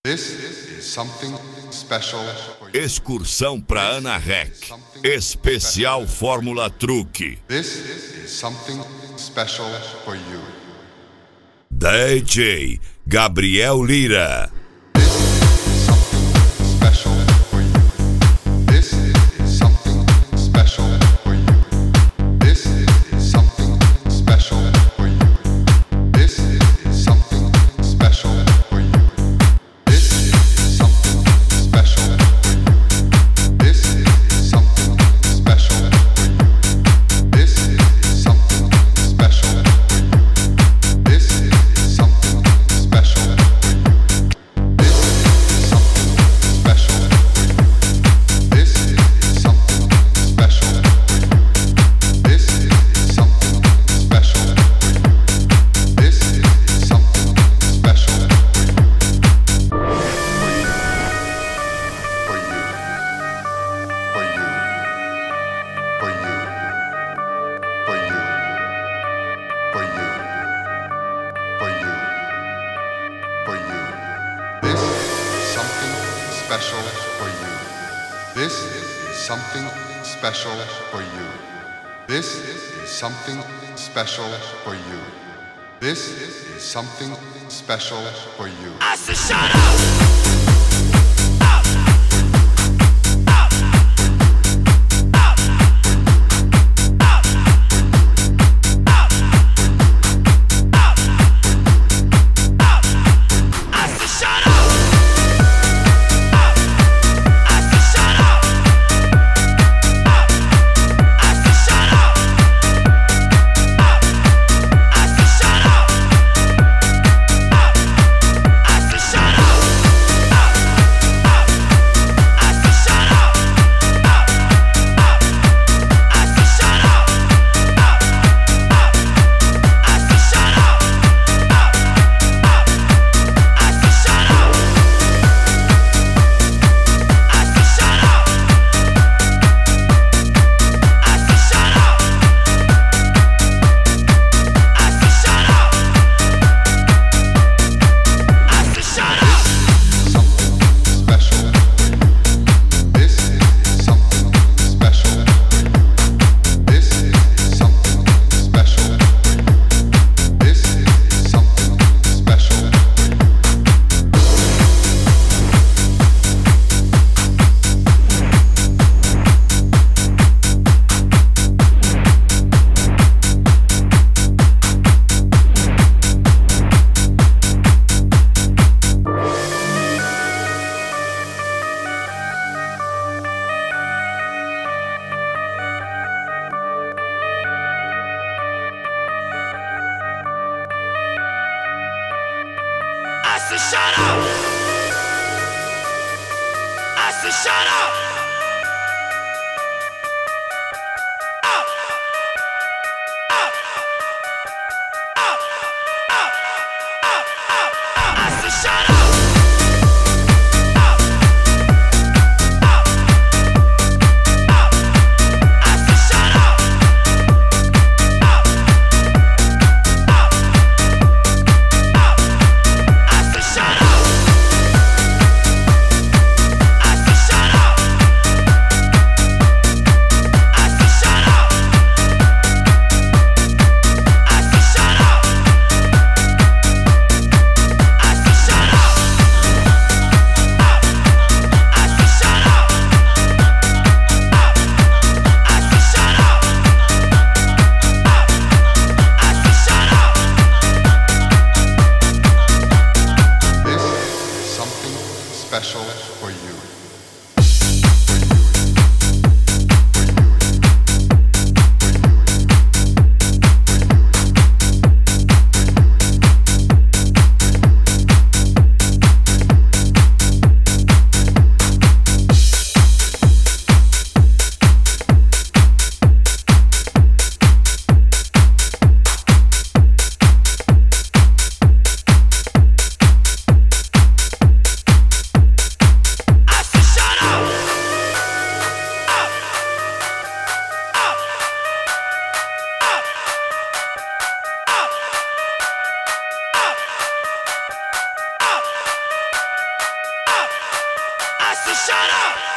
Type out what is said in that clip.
This is something special for you. Excursão pra Ana Rec. Especial Fórmula Truque. This is something special for you. DJ Gabriel Lira. This is something special for you. This is something special for you. This is something special for you. This is something special for you. This is something special for you. This is something special for you. This is something special for you. This is something special for you. This is something special for you. This is something special for you. This is something special for you. This is something special for you. For you. For you. For you. For you. For you. For you. For you. This is something special for you. This is something special for you. This is something special for you. This is something special for you. I said shut up! I said shut up! I said shut up! Up! Up! Up! Up! Up! Up! I said shut up! Special for you. said shut up.